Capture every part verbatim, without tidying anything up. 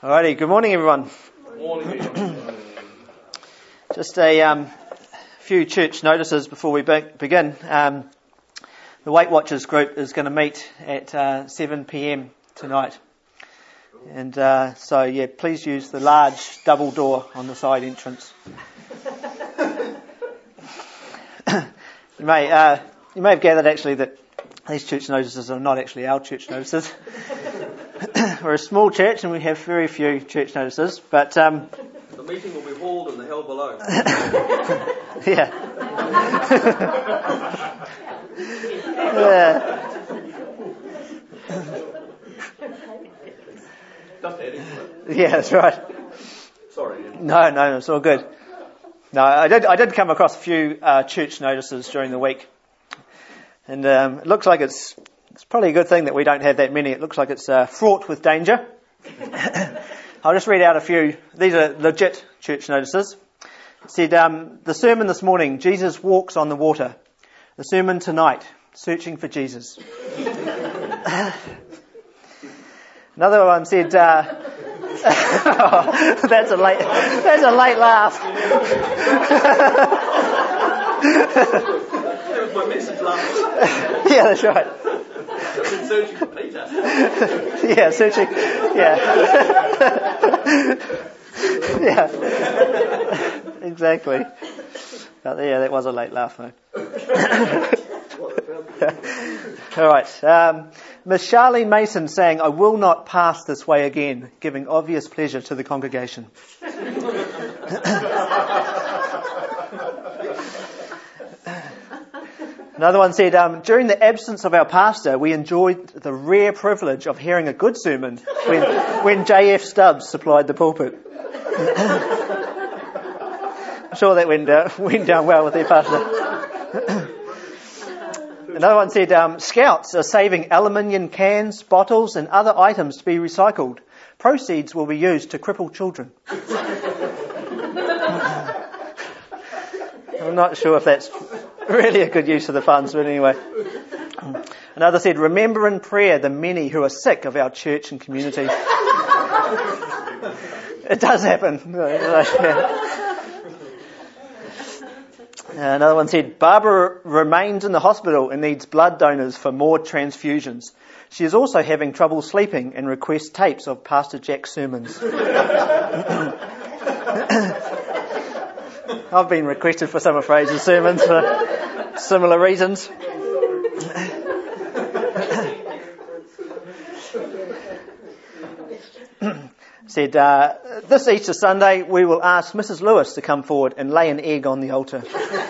Alrighty, good morning everyone. Good morning. Just a um, few church notices before we be- begin. Um, the Weight Watchers group is going to meet at uh, seven p.m. tonight. And uh, so, yeah, please use the large double door on the side entrance. you may uh, you may have gathered actually that these church notices are not actually our church notices. We're a small church and we have very few church notices, but um, the meeting will be hauled in the hell below. yeah. yeah. Just adding to it. Yeah, that's right. Sorry. Ian. No, no, it's all good. No, I did. I did come across a few uh, church notices during the week, and um, it looks like it's. It's probably a good thing that we don't have that many. It looks like it's uh, fraught with danger. I'll just read out a few. These are legit church notices. It said, um, the sermon this morning, Jesus walks on the water. The sermon tonight, searching for Jesus. Another one said, uh, oh, that's a late, that's a late laugh. That was my message last week. Yeah, that's right. I've been searching for Peter. Yeah, searching. Yeah. yeah. Exactly. But yeah, that was a late laugh, though. All right. Um, Miss Charlene Mason sang, "I will not pass this way again," giving obvious pleasure to the congregation. Another one said, um, during the absence of our pastor, we enjoyed the rare privilege of hearing a good sermon when, when J F Stubbs supplied the pulpit. I'm sure that went, uh, went down well with their pastor. Another one said, um, Scouts are saving aluminium cans, bottles and other items to be recycled. Proceeds will be used to cripple children. I'm not sure if that's really a good use of the funds, but anyway. Another said, remember in prayer the many who are sick of our church and community. It does happen. Another one said, Barbara remains in the hospital and needs blood donors for more transfusions. She is also having trouble sleeping and requests tapes of Pastor Jack's sermons. I've been requested for some of Fraser's sermons for similar reasons. Said, uh, this Easter Sunday we will ask Missus Lewis to come forward and lay an egg on the altar.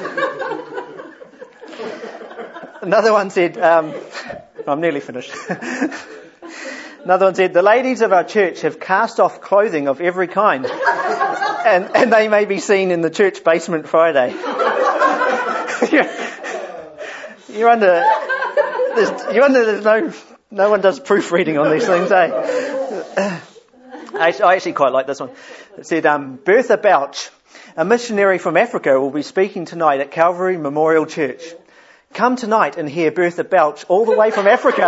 Another one said, um, I'm nearly finished. Another one said, the ladies of our church have cast off clothing of every kind and, and they may be seen in the church basement Friday. you're, you're under, there's, you're under, there's no, no one does proofreading on these things, eh? I, I actually quite like this one. It said, um, Bertha Bouch, a missionary from Africa, will be speaking tonight at Calvary Memorial Church. Come tonight and hear Bertha Bouch all the way from Africa.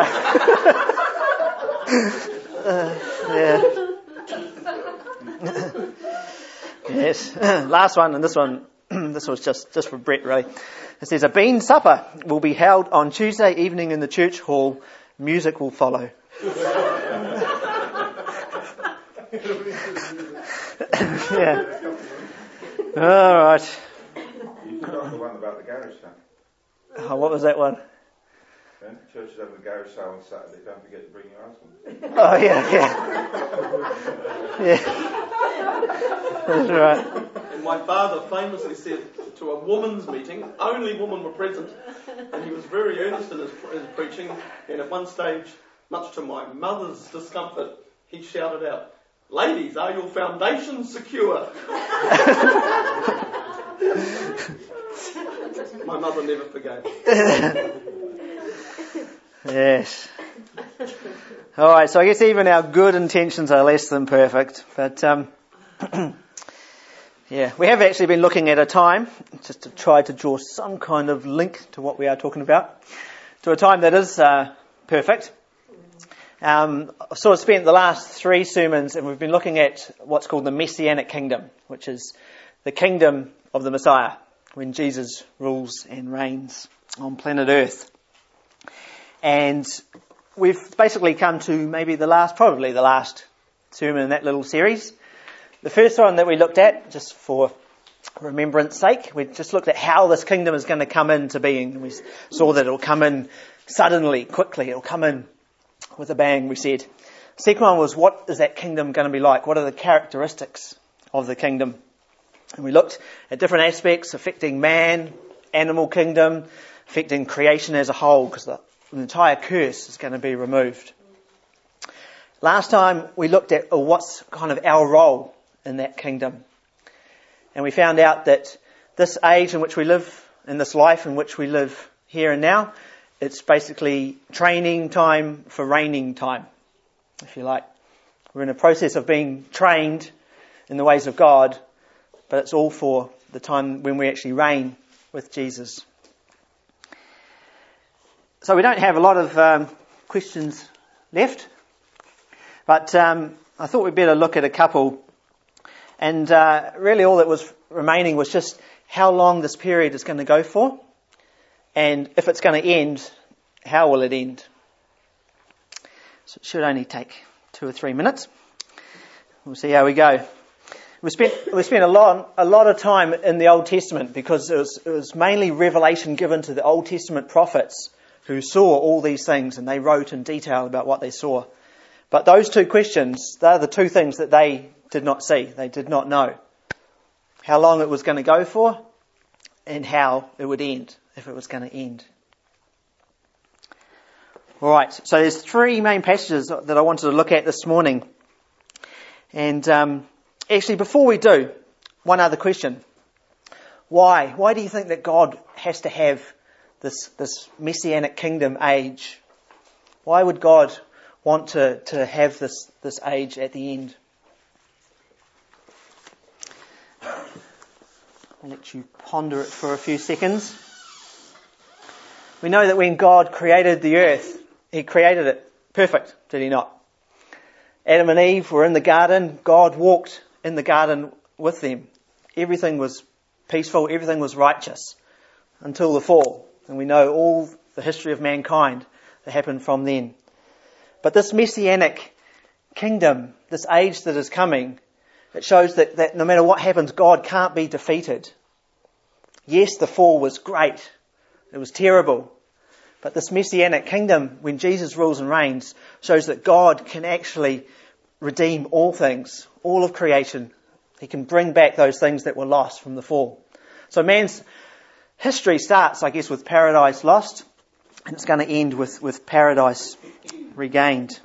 uh, yeah. Yes. Last one, and this one, this was just, just for Brett, really. It says, a bean supper will be held on Tuesday evening in the church hall. Music will follow. Yeah. All right. You forgot the one about the garage sale. Oh, what was that one? When church is having a garage sale on Saturday, don't forget to bring your husband. Oh, yeah, yeah. Yeah. That's right. And my father famously said to a woman's meeting, only women were present, and he was very earnest in his, his preaching, and at one stage, much to my mother's discomfort, he shouted out, ladies, are your foundations secure? My mother never forgave. Yes. All right, so I guess even our good intentions are less than perfect. But, um, yeah, we have actually been looking at a time, just to try to draw some kind of link to what we are talking about, to a time that is uh, perfect. Um, I've sort of spent the last three sermons and we've been looking at what's called the Messianic kingdom, which is the kingdom of the Messiah, when Jesus rules and reigns on planet Earth. And we've basically come to maybe the last, probably the last sermon in that little series. The first one that we looked at, just for remembrance sake, we just looked at how this kingdom is going to come into being. We saw that it'll come in suddenly, quickly, it'll come in with a bang, we said. The second one was, what is that kingdom going to be like? What are the characteristics of the kingdom? And we looked at different aspects affecting man, animal kingdom, affecting creation as a whole, because the, the entire curse is going to be removed. Last time we looked at uh, what's kind of our role in that kingdom. And we found out that this age in which we live, in this life in which we live here and now, it's basically training time for reigning time, if you like. We're in a process of being trained in the ways of God, but it's all for the time when we actually reign with Jesus. So we don't have a lot of um, questions left, but um, I thought we'd better look at a couple. And uh, really all that was remaining was just how long this period is going to go for. And if it's going to end, how will it end? So it should only take two or three minutes. We'll see how we go. We spent we spent a lot a lot of time in the Old Testament because it was it was mainly revelation given to the Old Testament prophets who saw all these things, and they wrote in detail about what they saw. But those two questions, they're the two things that they did not see. They did not know how long it was going to go for and how it would end, if it was going to end. All right, so there's three main passages that I wanted to look at this morning. And um, actually, before we do, one other question. Why? Why do you think that God has to have this, this Messianic kingdom age? Why would God want to, to have this, this age at the end? I'll let you ponder it for a few seconds. We know that when God created the earth, He created it perfect, did He not? Adam and Eve were in the garden. God walked in the garden with them. Everything was peaceful, everything was righteous until the fall. And we know all the history of mankind that happened from then. But this Messianic kingdom, this age that is coming, it shows that, that no matter what happens, God can't be defeated. Yes, the fall was great. It was terrible. But this Messianic kingdom, when Jesus rules and reigns, shows that God can actually redeem all things, all of creation. He can bring back those things that were lost from the fall. So man's history starts, I guess, with paradise lost, and it's going to end with, with paradise regained.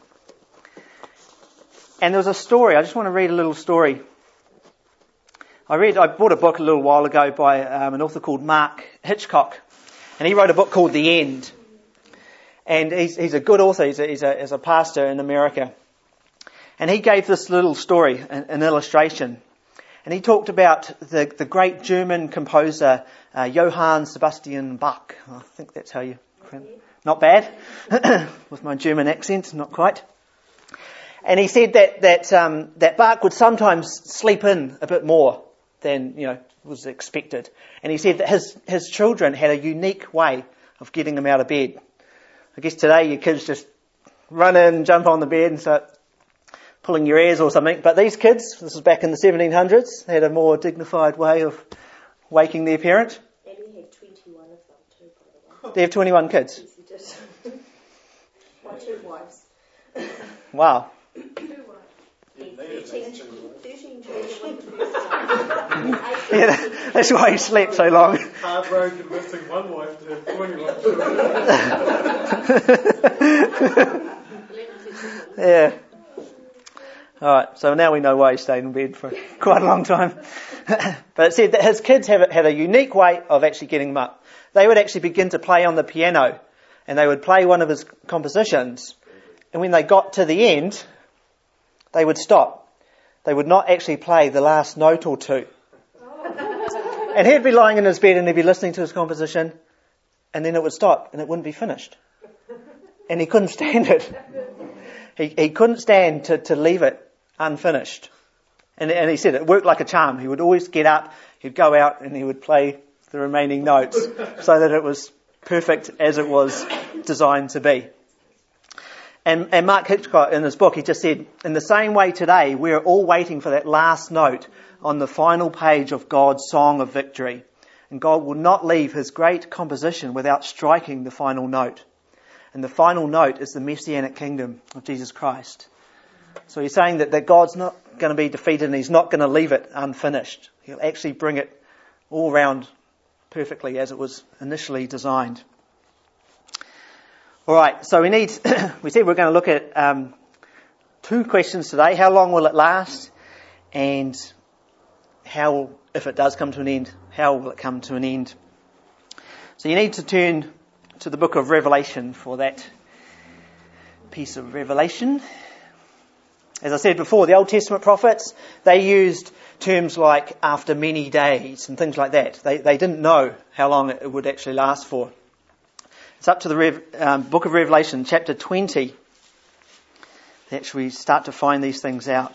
And there was a story. I just want to read a little story. I read. I bought a book a little while ago by um, an author called Mark Hitchcock, and he wrote a book called The End. And he's, he's a good author. He's a, he's, a, he's a pastor in America, and he gave this little story, an, an illustration. And he talked about the, the great German composer uh, Johann Sebastian Bach. I think that's how you. Not bad, with my German accent, not quite. And he said that that um, that Bach would sometimes sleep in a bit more than you know was expected. And he said that his his children had a unique way of getting him out of bed. I guess today your kids just run in, jump on the bed, and start pulling your ears or something. But these kids, this was back in the seventeen hundreds, had a more dignified way of waking their parent. Eddie had twenty-one of them too, by the way. They have twenty-one kids. Yes, he did. My two wives. Wow. thirteen children. Yeah, that's why he slept so long. Hard road convincing one wife to have twenty-one children. Yeah. All right, so now we know why he stayed in bed for quite a long time. But it said that his kids have, had a unique way of actually getting him up. They would actually begin to play on the piano, and they would play one of his compositions. And when they got to the end, they would stop. They would not actually play the last note or two. And he'd be lying in his bed and he'd be listening to his composition, and then it would stop and it wouldn't be finished. And he couldn't stand it. He, he couldn't stand to, to leave it unfinished. And, and he said it worked like a charm. He would always get up, he'd go out and he would play the remaining notes so that it was perfect as it was designed to be. And, and Mark Hitchcock, in his book, he just said, in the same way today, we're all waiting for that last note on the final page of God's song of victory. And God will not leave his great composition without striking the final note. And the final note is the Messianic kingdom of Jesus Christ. So he's saying that, that God's not going to be defeated and he's not going to leave it unfinished. He'll actually bring it all round perfectly as it was initially designed. All right, so we need, we said we're going to look at um, two questions today. How long will it last? And how, if it does come to an end, how will it come to an end? So you need to turn to the book of Revelation for that piece of revelation. As I said before, the Old Testament prophets, they used terms like after many days and things like that. They, they didn't know how long it would actually last for. It's up to the Rev, um, book of Revelation, chapter twenty, that actually start to find these things out.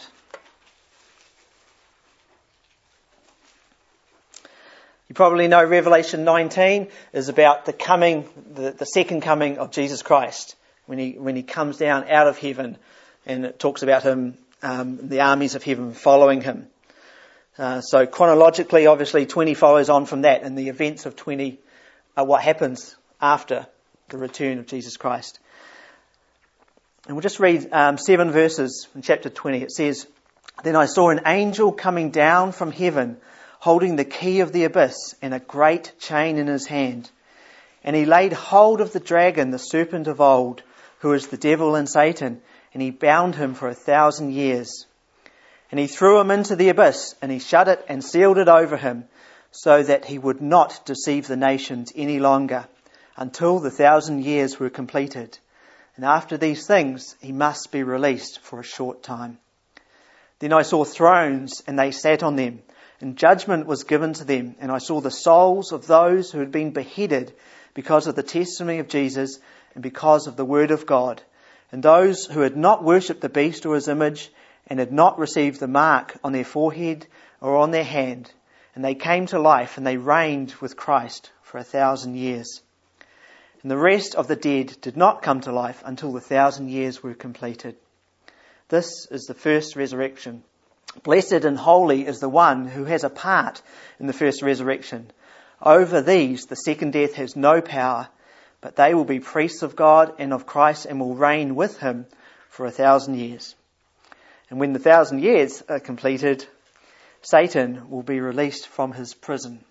You probably know Revelation nineteen is about the coming, the, the second coming of Jesus Christ, when he when he comes down out of heaven, and it talks about him, um, the armies of heaven following him. Uh, so chronologically, obviously, twenty follows on from that, and the events of twenty are what happens after the return of Jesus Christ. And we'll just read um, seven verses in chapter twenty. It says, "Then I saw an angel coming down from heaven, holding the key of the abyss and a great chain in his hand. And he laid hold of the dragon, the serpent of old, who is the devil and Satan, and he bound him for a thousand years. And he threw him into the abyss, and he shut it and sealed it over him, so that he would not deceive the nations any longer, until the thousand years were completed. And after these things he must be released for a short time. Then I saw thrones, and they sat on them, and judgment was given to them. And I saw the souls of those who had been beheaded because of the testimony of Jesus and because of the word of God, and those who had not worshipped the beast or his image, and had not received the mark on their forehead or on their hand. And they came to life, and they reigned with Christ for a thousand years. And the rest of the dead did not come to life until the thousand years were completed. This is the first resurrection. Blessed and holy is the one who has a part in the first resurrection. Over these the second death has no power, but they will be priests of God and of Christ, and will reign with him for a thousand years. And when the thousand years are completed, Satan will be released from his prison."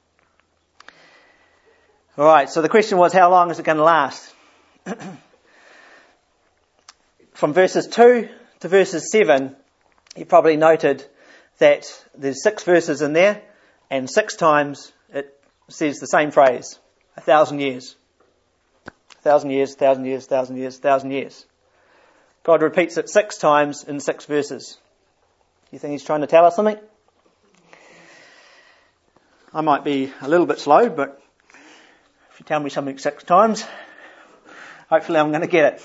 All right, so the question was, how long is it going to last? From verses two to verses seven, you probably noted that there's six verses in there, and six times it says the same phrase, a thousand years. A thousand years, thousand years, thousand years, thousand years. God repeats it six times in six verses. You think he's trying to tell us something? I might be a little bit slow, but if you tell me something six times, hopefully I'm going to get it.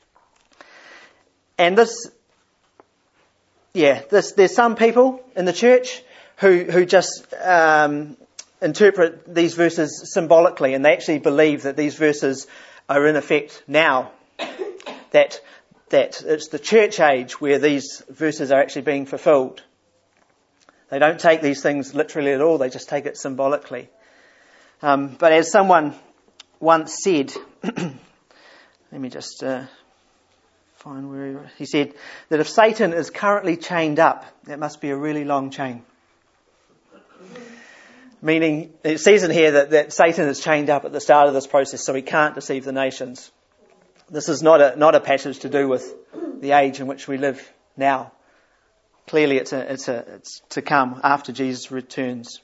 And this, yeah, this, there's some people in the church who, who just um, interpret these verses symbolically, and they actually believe that these verses are in effect now. That, that it's the church age where these verses are actually being fulfilled. They don't take these things literally at all, they just take it symbolically. Um, but as someone once said, let me just uh, find where he, he said that if Satan is currently chained up, that must be a really long chain. Meaning, it says in here that, that Satan is chained up at the start of this process, so he can't deceive the nations. This is not a not a passage to do with the age in which we live now. Clearly, it's a, it's a it's to come after Jesus returns.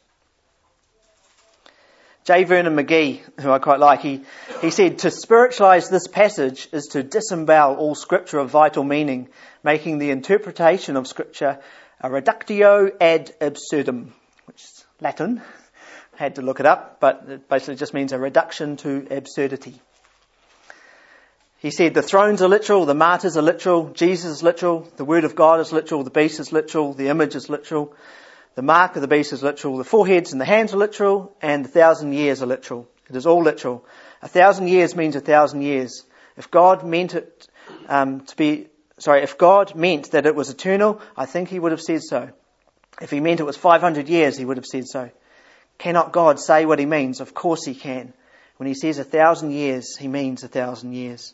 J. Vernon McGee, who I quite like, he, he said, "To spiritualise this passage is to disembowel all Scripture of vital meaning, making the interpretation of Scripture a reductio ad absurdum," which is Latin. I had to look it up, but it basically just means a reduction to absurdity. He said the thrones are literal, the martyrs are literal, Jesus is literal, the word of God is literal, the beast is literal, the image is literal, the mark of the beast is literal, the foreheads and the hands are literal, and the thousand years are literal. It is all literal. A thousand years means a thousand years. If God meant it um, to be, sorry, if God meant that it was eternal, I think he would have said so. If he meant it was five hundred years, he would have said so. Cannot God say what he means? Of course he can. When he says a thousand years, he means a thousand years.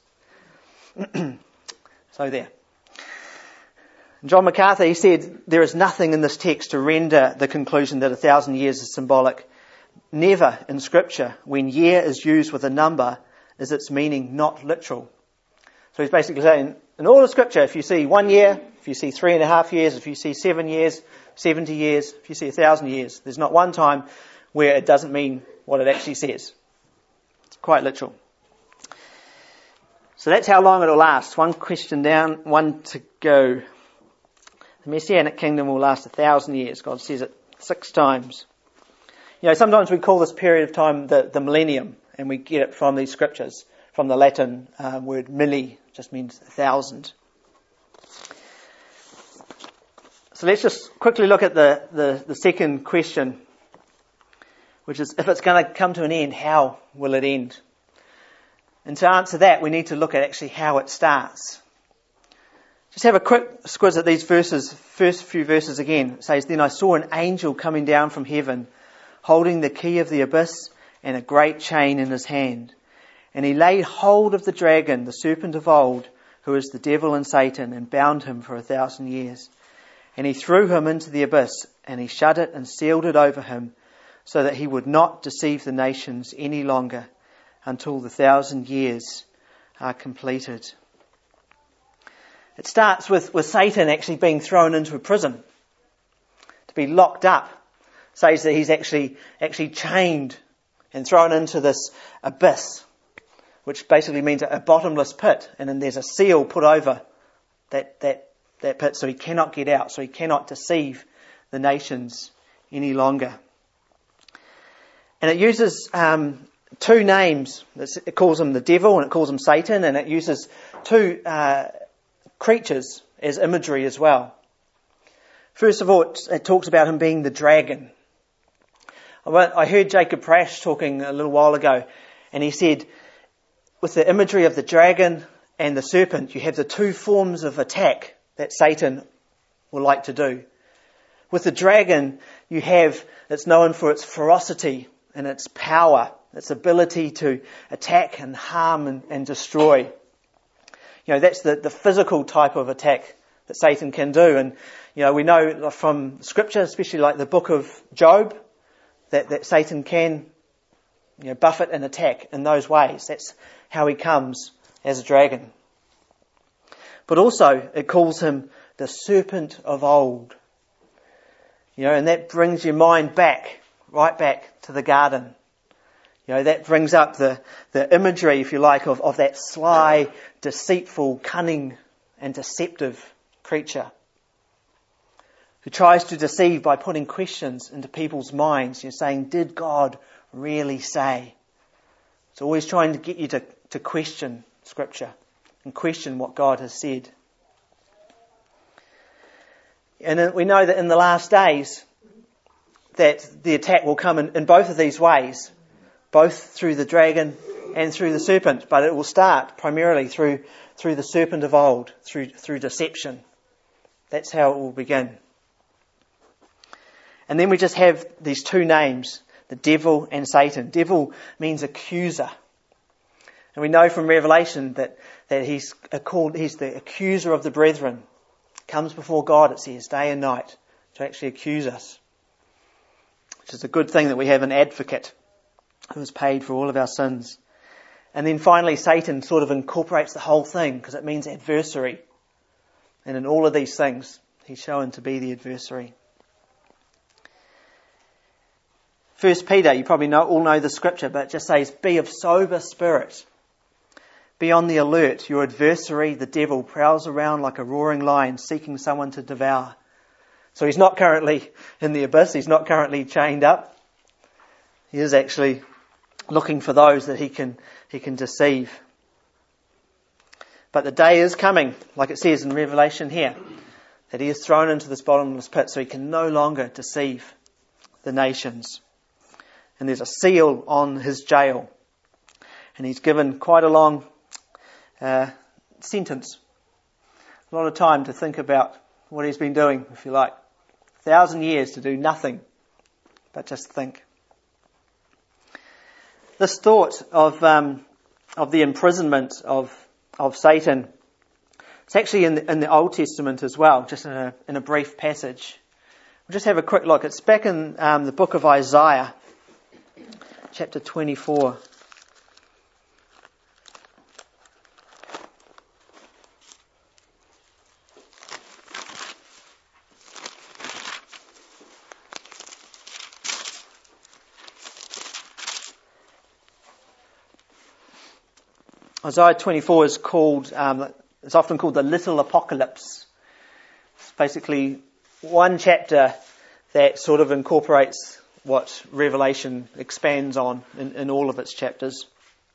So there. John MacArthur, he said, there is nothing in this text to render the conclusion that a thousand years is symbolic. Never in Scripture, when year is used with a number, is its meaning not literal. So he's basically saying, in all of Scripture, if you see one year, if you see three and a half years, if you see seven years, seventy years, if you see a thousand years, there's not one time where it doesn't mean what it actually says. It's quite literal. So that's how long it'll last. One question down, one to go. The Messianic kingdom will last a thousand years. God says it six times. You know, sometimes we call this period of time the, the millennium, and we get it from these scriptures, from the Latin uh, word milli, just means a thousand. So let's just quickly look at the, the, the second question, which is, if it's going to come to an end, how will it end? And to answer that, we need to look at actually how it starts. Just have a quick squiz at these verses, first few verses again. It says, then I saw an angel coming down from heaven, holding the key of the abyss and a great chain in his hand. And he laid hold of the dragon, the serpent of old, who is the devil and Satan, and bound him for a thousand years. And he threw him into the abyss, and he shut it and sealed it over him, so that he would not deceive the nations any longer, until the thousand years are completed. It starts with, with Satan actually being thrown into a prison, to be locked up. It says that he's actually actually chained and thrown into this abyss, which basically means a bottomless pit, and then there's a seal put over that that that pit, so he cannot get out, so he cannot deceive the nations any longer. And it uses um, two names. It calls him the devil and it calls him Satan, and it uses two uh, creatures as imagery as well. First of all, it, it talks about him being the dragon. I, went, I heard Jacob Prash talking a little while ago, and he said, with the imagery of the dragon and the serpent, you have the two forms of attack that Satan will like to do. With the dragon, you have, it's known for its ferocity and its power, its ability to attack and harm and, and destroy. You know, that's the, the physical type of attack that Satan can do. And, you know, we know from Scripture, especially like the book of Job, that, that Satan can, you know, buffet and attack in those ways. That's how he comes as a dragon. But also, it calls him the serpent of old. You know, and that brings your mind back, right back to the garden. You know, that brings up the, the imagery, if you like, of, of that sly, deceitful, cunning and deceptive creature who tries to deceive by putting questions into people's minds. You're saying, did God really say? It's always trying to get you to, to question Scripture and question what God has said. And we know that in the last days that the attack will come in, in both of these ways, both through the dragon and through the serpent, but it will start primarily through through the serpent of old, through through deception. That's how it will begin. And then we just have these two names, the devil and Satan. Devil means accuser. And we know from Revelation that, that he's called, he's the accuser of the brethren. Comes before God, it says, day and night, to actually accuse us. Which is a good thing that we have an advocate who has paid for all of our sins. And then finally, Satan sort of incorporates the whole thing because it means adversary. And in all of these things, he's shown to be the adversary. First Peter, you probably know, all know the scripture, but it just says, be of sober spirit. Be on the alert. Your adversary, the devil, prowls around like a roaring lion seeking someone to devour. So he's not currently in the abyss. He's not currently chained up. He is actually looking for those that he can he can deceive. But the day is coming, like it says in Revelation here, that he is thrown into this bottomless pit so he can no longer deceive the nations. And there's a seal on his jail. And he's given quite a long uh, sentence. A lot of time to think about what he's been doing, if you like. A thousand years to do nothing but just think. This thought of um, of the imprisonment of of Satan, it's actually in the, in the Old Testament as well, just in a in a brief passage. We'll just have a quick look. It's back in um, the book of Isaiah, chapter twenty-four. Isaiah twenty-four is called, um, it's often called the Little Apocalypse. It's basically one chapter that sort of incorporates what Revelation expands on in, in all of its chapters.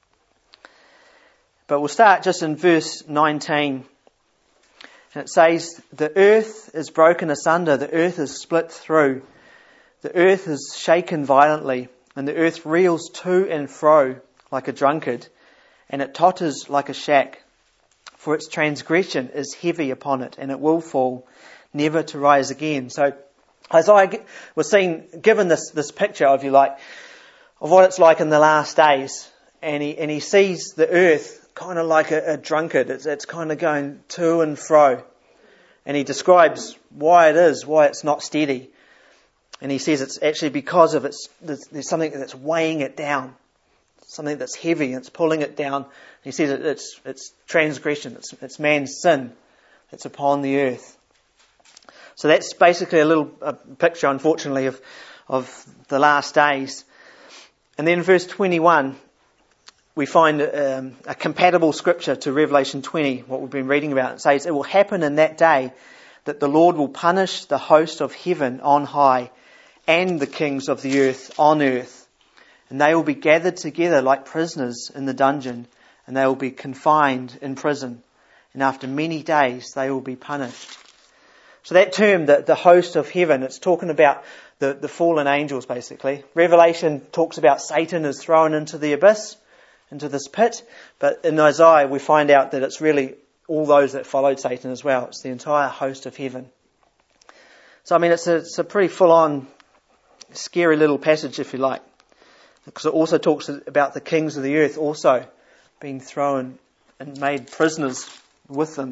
But we'll start just in verse nineteen. And it says, "The earth is broken asunder, the earth is split through, the earth is shaken violently, and the earth reels to and fro like a drunkard, and it totters like a shack. For its transgression is heavy upon it, and it will fall, never to rise again." So Isaiah was seen, given this, this picture, if you like, of what it's like in the last days. And he, and he sees the earth kind of like a, a drunkard. It's, it's kind of going to and fro. And he describes why it is, why it's not steady. And he says it's actually because of its, there's, there's something that's weighing it down. Something that's heavy, it's pulling it down. He says it, it's it's transgression, it's, it's man's sin that's upon the earth. So that's basically a little a picture, unfortunately, of of the last days. And then in verse twenty-one, we find um, a compatible scripture to Revelation twenty, what we've been reading about. It says, "It will happen in that day that the Lord will punish the host of heaven on high and the kings of the earth on earth. And they will be gathered together like prisoners in the dungeon, and they will be confined in prison. And after many days they will be punished." So that term, the, the host of heaven, it's talking about the, the fallen angels, basically. Revelation talks about Satan is thrown into the abyss, into this pit. But in Isaiah we find out that it's really all those that followed Satan as well. It's the entire host of heaven. So I mean, it's a, it's a pretty full-on, scary little passage, if you like. Because it also talks about the kings of the earth also being thrown and made prisoners with them.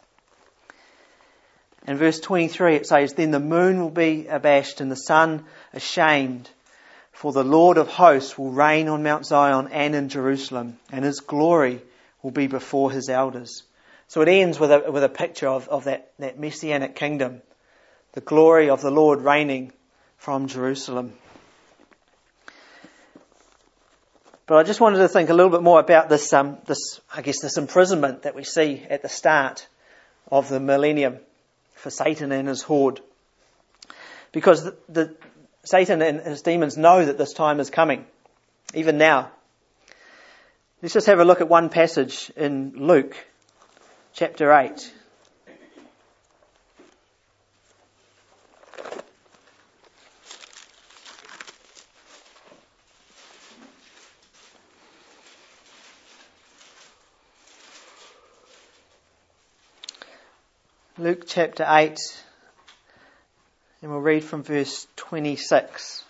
In verse twenty-three it says, "Then the moon will be abashed and the sun ashamed, for the Lord of hosts will reign on Mount Zion and in Jerusalem, and his glory will be before his elders." So it ends with a, with a picture of, of that, that messianic kingdom, the glory of the Lord reigning from Jerusalem. But I just wanted to think a little bit more about this, um, this, I guess, this imprisonment that we see at the start of the millennium for Satan and his horde. Because the, the, Satan and his demons know that this time is coming, even now. Let's just have a look at one passage in Luke, chapter eight. Luke chapter eight, and we'll read from verse twenty-six.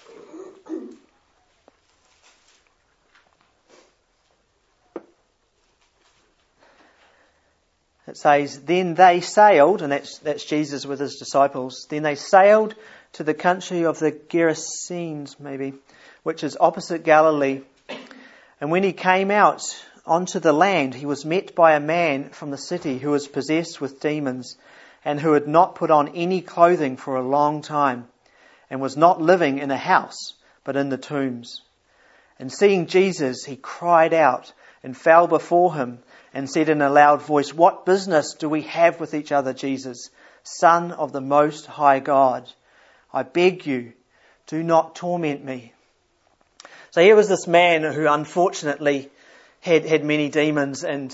It says, "Then they sailed," and that's, that's Jesus with his disciples, "then they sailed to the country of the Gerasenes, maybe, which is opposite Galilee. And when he came out onto the land, he was met by a man from the city who was possessed with demons, and who had not put on any clothing for a long time, and was not living in a house, but in the tombs. And seeing Jesus, he cried out and fell before him, and said in a loud voice, 'What business do we have with each other, Jesus, Son of the Most High God? I beg you, do not torment me.'" So here was this man who unfortunately had, had many demons, and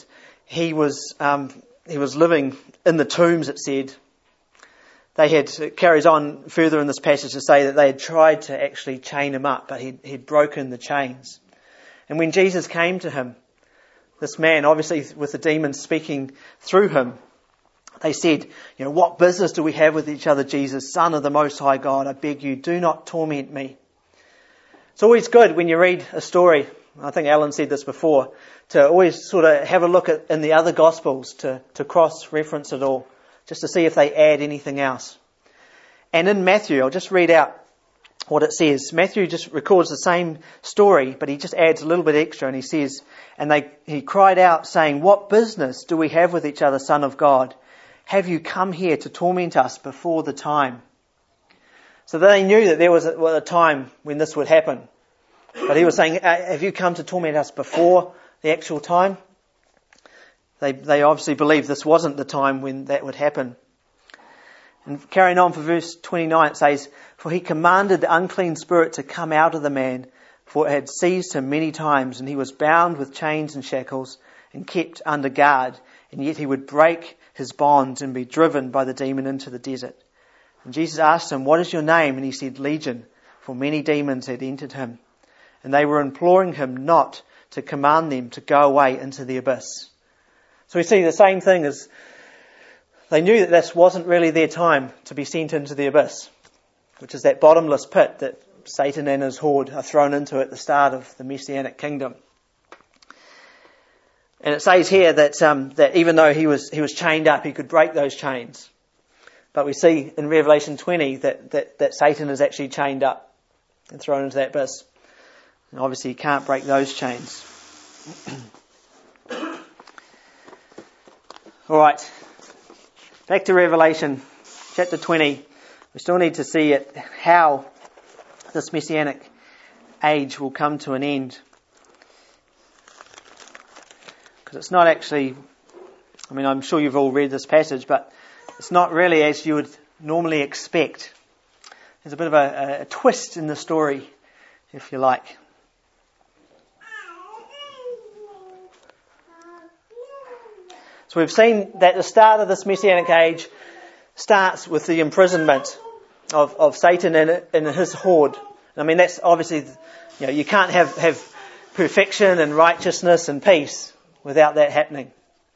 he was um, he was living in the tombs, it said. They had, it carries on further in this passage to say that they had tried to actually chain him up, but he'd, he'd broken the chains. And when Jesus came to him, this man, obviously with the demons speaking through him, they said, you know, what business do we have with each other, Jesus, Son of the Most High God? I beg you, do not torment me. It's always good when you read a story, I think Alan said this before, to always sort of have a look at in the other Gospels to, to cross-reference it all, just to see if they add anything else. And in Matthew, I'll just read out what it says. Matthew just records the same story, but he just adds a little bit extra, and he says, and they he cried out, saying, what business do we have with each other, Son of God? Have you come here to torment us before the time? So they knew that there was a, well, a time when this would happen. But he was saying, have you come to torment us before the actual time? They they obviously believed this wasn't the time when that would happen. And carrying on for verse twenty-nine, it says, for he commanded the unclean spirit to come out of the man, for it had seized him many times, and he was bound with chains and shackles and kept under guard, and yet he would break his bonds and be driven by the demon into the desert. And Jesus asked him, what is your name? And he said, Legion, for many demons had entered him. And they were imploring him not to command them to go away into the abyss. So we see the same thing as they knew that this wasn't really their time to be sent into the abyss, which is that bottomless pit that Satan and his horde are thrown into at the start of the Messianic kingdom. And it says here that um, that even though he was he was chained up, he could break those chains. But we see in Revelation twenty that, that, that Satan is actually chained up and thrown into that abyss. And obviously he can't break those chains. All right, back to Revelation chapter twenty. We still need to see it, how this Messianic age will come to an end. Because it's not actually, I mean, I'm sure you've all read this passage, but it's not really as you would normally expect. There's a bit of a, a twist in the story, if you like. So we've seen that the start of this Messianic age starts with the imprisonment of, of Satan and, and his horde. I mean, that's obviously, you know, you can't have, have perfection and righteousness and peace without that happening.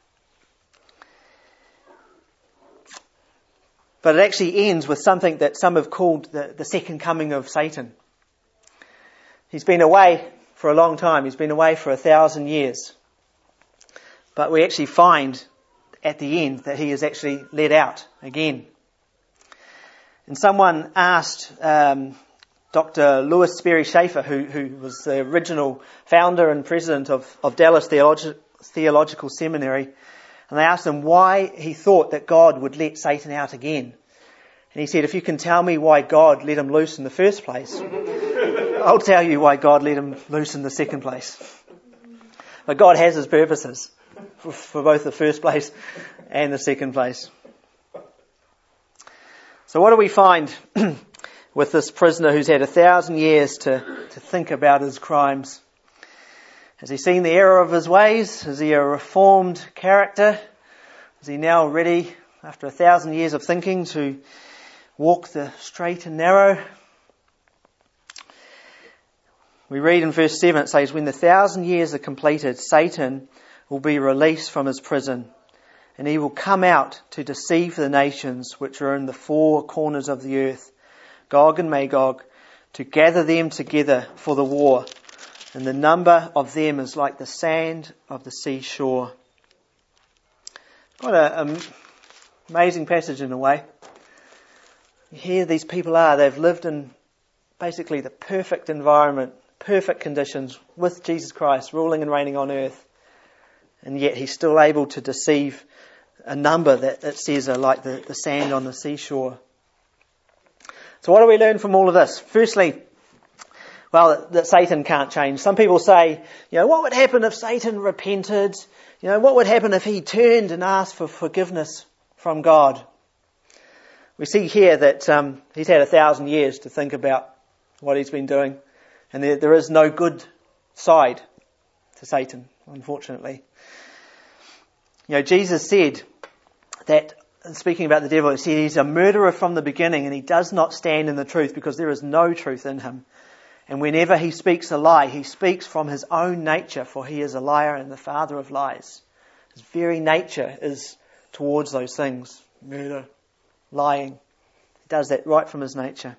But it actually ends with something that some have called the, the second coming of Satan. He's been away for a long time. He's been away for a thousand years. But we actually find at the end that he is actually let out again. And someone asked um, Doctor Louis Sperry Schaefer, who, who was the original founder and president of, of Dallas Theologi- Theological Seminary, and they asked him why he thought that God would let Satan out again. And he said, if you can tell me why God let him loose in the first place, I'll tell you why God let him loose in the second place. But God has his purposes for, for both the first place and the second place. So what do we find with this prisoner who's had a thousand years to, to think about his crimes? Has he seen the error of his ways? Is he a reformed character? Is he now ready, after a thousand years of thinking, to walk the straight and narrow? We read in verse seven, it says, when the thousand years are completed, Satan will be released from his prison, and he will come out to deceive the nations which are in the four corners of the earth, Gog and Magog, to gather them together for the war. And the number of them is like the sand of the seashore. What an amazing passage in a way. Here these people are, they've lived in basically the perfect environment, perfect conditions with Jesus Christ ruling and reigning on earth. And yet he's still able to deceive a number that it says are like the, the sand on the seashore. So what do we learn from all of this? Firstly, well, that, that Satan can't change. Some people say, you know, what would happen if Satan repented? You know, what would happen if he turned and asked for forgiveness from God? We see here that um, he's had a thousand years to think about what he's been doing. And there, there is no good side to Satan, unfortunately. You know, Jesus said that, speaking about the devil, he said he's a murderer from the beginning and he does not stand in the truth because there is no truth in him. And whenever he speaks a lie, he speaks from his own nature, for he is a liar and the father of lies. His very nature is towards those things. Murder, lying. He does that right from his nature.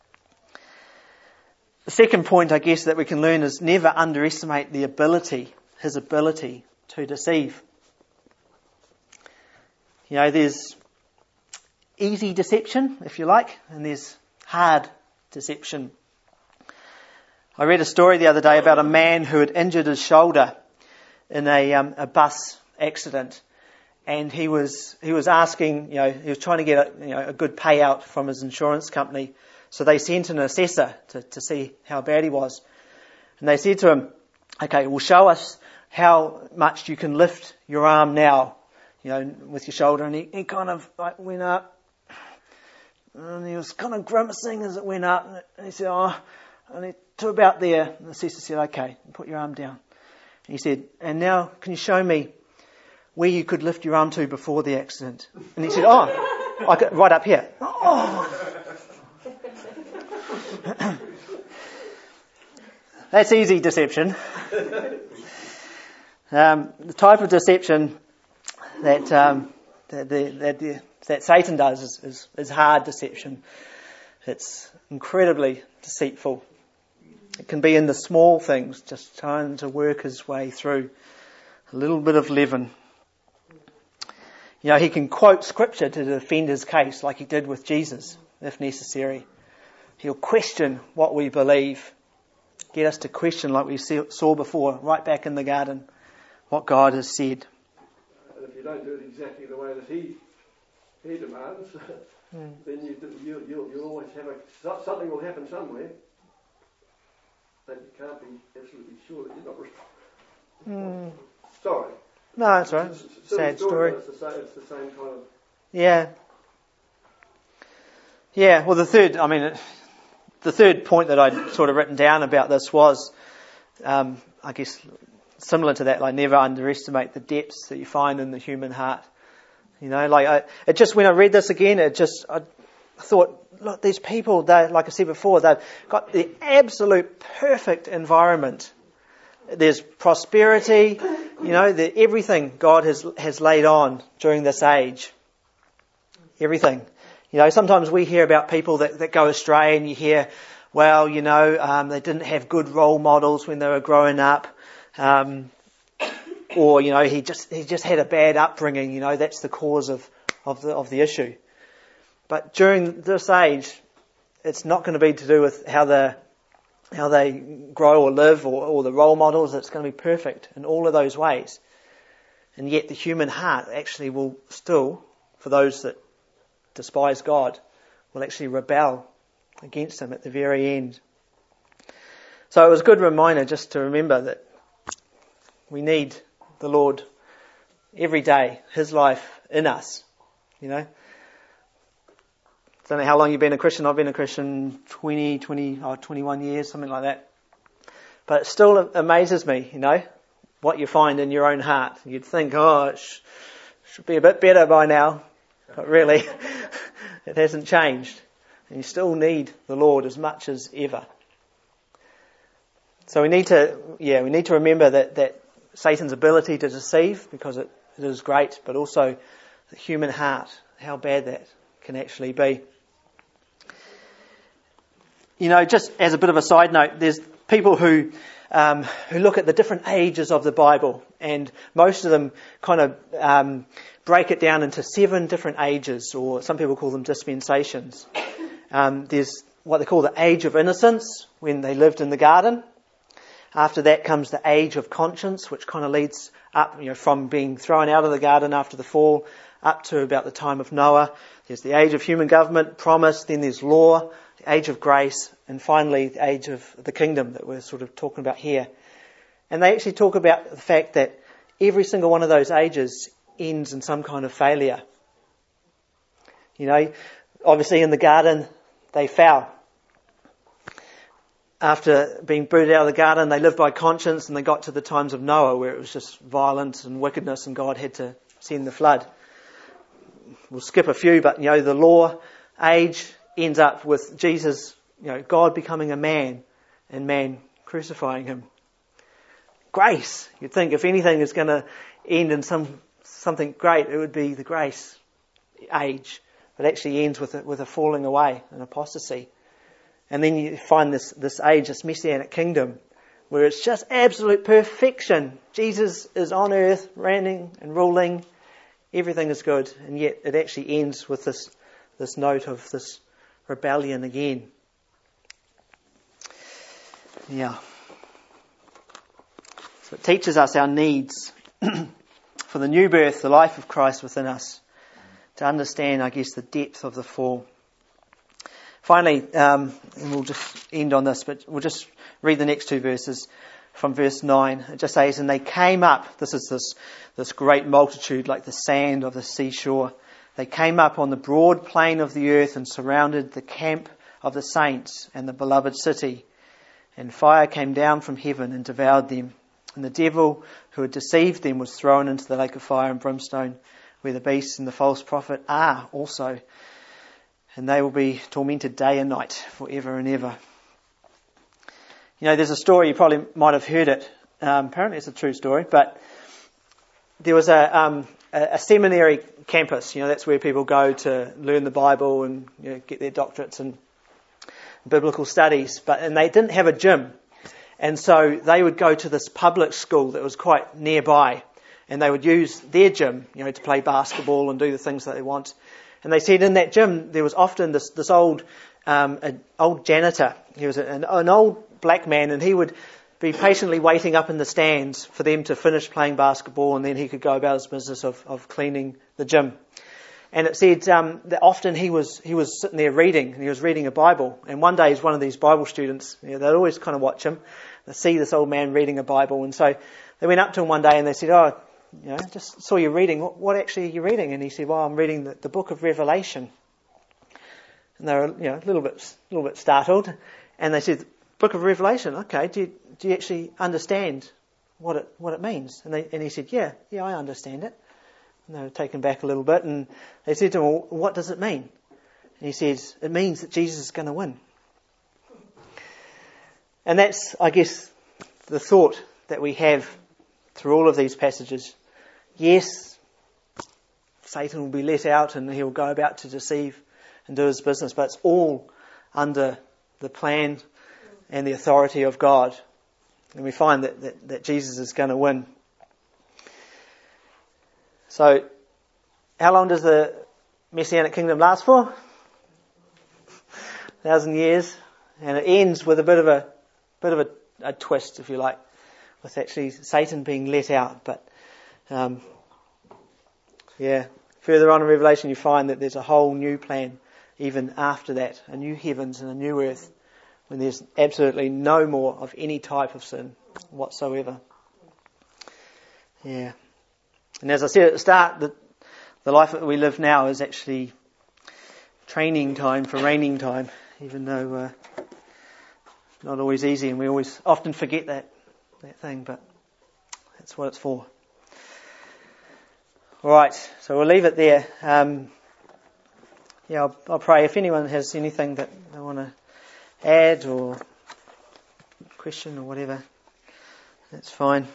The second point, I guess, that we can learn is never underestimate the ability, his ability to deceive. You know, there's easy deception, if you like, and there's hard deception. I read a story the other day about a man who had injured his shoulder in a, um, a bus accident, and he was he was asking, you know, he was trying to get a, you know, a good payout from his insurance company. So they sent an assessor to, to see how bad he was, and they said to him, "Okay, well, show us how much you can lift your arm now, you know, with your shoulder." And he, he kind of like went up, and he was kind of grimacing as it went up, and he said, "Oh," and he, to about there, the assessor said, "Okay, put your arm down." And he said, "And now, can you show me where you could lift your arm to before the accident?" And he said, "Oh, I got right up here." Oh. That's easy deception. Um, the type of deception that um, that, the, that, the, that Satan does is, is, is hard deception. It's incredibly deceitful. It can be in the small things, just trying to work his way through a little bit of leaven. You know, he can quote scripture to defend his case like he did with Jesus, if necessary. He'll question what we believe, get us to question, like we saw before, right back in the garden, what God has said. And if you don't do it exactly the way that he he demands, mm. then you, you, you'll, you'll always have a, something will happen somewhere that you can't be absolutely sure that you're not responsible. Mm. Sorry. No, that's right. It's a sad story. It's the, same, it's the same kind of... Yeah. Yeah, well the third, I mean, the third point that I'd sort of written down about this was, um, I guess, similar to that, like never underestimate the depths that you find in the human heart. You know, like, I, it just, when I read this again, it just, I thought, look, these people, they, like I said before, they've got the absolute perfect environment. There's prosperity, you know, the, everything God has has laid on during this age. Everything. You know, sometimes we hear about people that, that go astray, and you hear, well, you know, um, they didn't have good role models when they were growing up. Um, or, you know, he just he just had a bad upbringing, you know, that's the cause of, of the of the issue. But during this age, it's not going to be to do with how the how they grow or live or, or the role models. It's going to be perfect in all of those ways. And yet the human heart actually will still, for those that despise God, will actually rebel against him at the very end. So it was a good reminder just to remember that we need the Lord every day, his life in us, you know. I don't know how long you've been a Christian. I've been a Christian twenty, twenty, oh, twenty-one years, something like that. But it still amazes me, you know, what you find in your own heart. You'd think, oh, it sh- should be a bit better by now. But really, it hasn't changed. And you still need the Lord as much as ever. So we need to, yeah, we need to remember that, that Satan's ability to deceive, because it, it is great, but also the human heart, how bad that can actually be. You know, just as a bit of a side note, there's people who um, who look at the different ages of the Bible, and most of them kind of um, break it down into seven different ages, or some people call them dispensations. Um, there's what they call the age of innocence, when they lived in the garden. After that comes the age of conscience, which kind of leads up, you know, from being thrown out of the garden after the fall up to about the time of Noah. There's the age of human government, promise, then there's law, the age of grace, and finally the age of the kingdom that we're sort of talking about here. And they actually talk about the fact that every single one of those ages ends in some kind of failure. You know, obviously in the garden they fell. After being booted out of the garden, they lived by conscience, and they got to the times of Noah where it was just violence and wickedness, and God had to send the flood. We'll skip a few, but, you know, the law age ends up with Jesus, you know, God becoming a man and man crucifying him. Grace. You'd think if anything is going to end in some something great, it would be the grace age. But it actually ends with a, with a falling away, an apostasy. And then you find this, this age, this Messianic kingdom, where it's just absolute perfection. Jesus is on earth, reigning and ruling. Everything is good. And yet it actually ends with this, this note of this rebellion again. Yeah. So it teaches us our needs for the new birth, the life of Christ within us, to understand, I guess, the depth of the fall. Finally, um, and we'll just end on this, but we'll just read the next two verses from verse nine. It just says, and they came up, this is this, this great multitude like the sand of the seashore. They came up on the broad plain of the earth and surrounded the camp of the saints and the beloved city. And fire came down from heaven and devoured them. And the devil who had deceived them was thrown into the lake of fire and brimstone, where the beast and the false prophet are also. And they will be tormented day and night forever and ever. You know, there's a story, you probably might have heard it. Um, apparently it's a true story, but there was a, um, a, a seminary campus. You know, that's where people go to learn the Bible and, you know, get their doctorates in biblical studies. But and they didn't have a gym. And so they would go to this public school that was quite nearby. And they would use their gym, you know, to play basketball and do the things that they want. And they said in that gym there was often this this old um, an old janitor. He was an, an old black man, and he would be patiently waiting up in the stands for them to finish playing basketball, and then he could go about his business of, of cleaning the gym. And it said um, that often he was he was sitting there reading, and he was reading a Bible. And one day, as one of these Bible students, you know, they'd always kind of watch him, they see this old man reading a Bible, and so they went up to him one day and they said, "Oh, you know, just saw you reading. What, what actually are you reading?" And he said, "Well, I'm reading the, the book of Revelation." And they were, you know, a little bit, a little bit startled. And they said, "Book of Revelation. Okay, do you, do you actually understand what it what it means?" And they, and he said, "Yeah, yeah, I understand it." And they were taken back a little bit, and they said to him, "Well, what does it mean?" And he says, "It means that Jesus is going to win." And that's, I guess, the thought that we have through all of these passages. Yes, Satan will be let out and he'll go about to deceive and do his business, but it's all under the plan and the authority of God. And we find that, that, that Jesus is going to win. So, how long does the Messianic kingdom last for? A thousand years. And it ends with a bit of a bit of a, a twist, if you like, with actually Satan being let out. But um, yeah, further on in Revelation you find that there's a whole new plan even after that, a new heavens and a new earth, when there's absolutely no more of any type of sin whatsoever. Yeah. And as I said at the start, the, the life that we live now is actually training time for reigning time, even though uh, not always easy, and we always often forget that that thing, but that's what it's for. All right, so we'll leave it there. Um, yeah, I'll, I'll pray. If anyone has anything that they want to add or question or whatever, that's fine.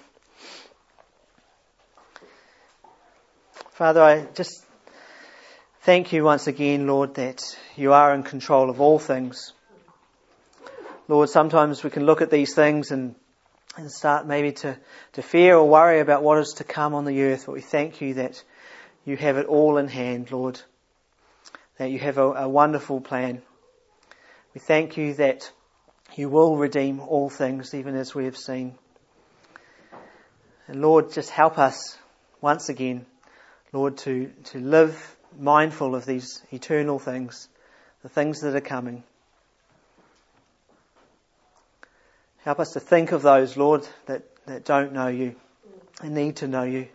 Father, I just thank you once again, Lord, that you are in control of all things. Lord, sometimes we can look at these things and, and start maybe to, to fear or worry about what is to come on the earth, but we thank you that you have it all in hand, Lord, that you have a, a wonderful plan. We thank you that you will redeem all things, even as we have seen. And Lord, just help us once again, Lord, to, to live mindful of these eternal things, the things that are coming. Help us to think of those, Lord, that, that don't know you and need to know you.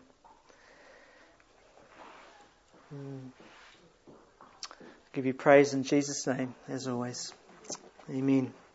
Mm. Give you praise in Jesus' name, as always. Amen.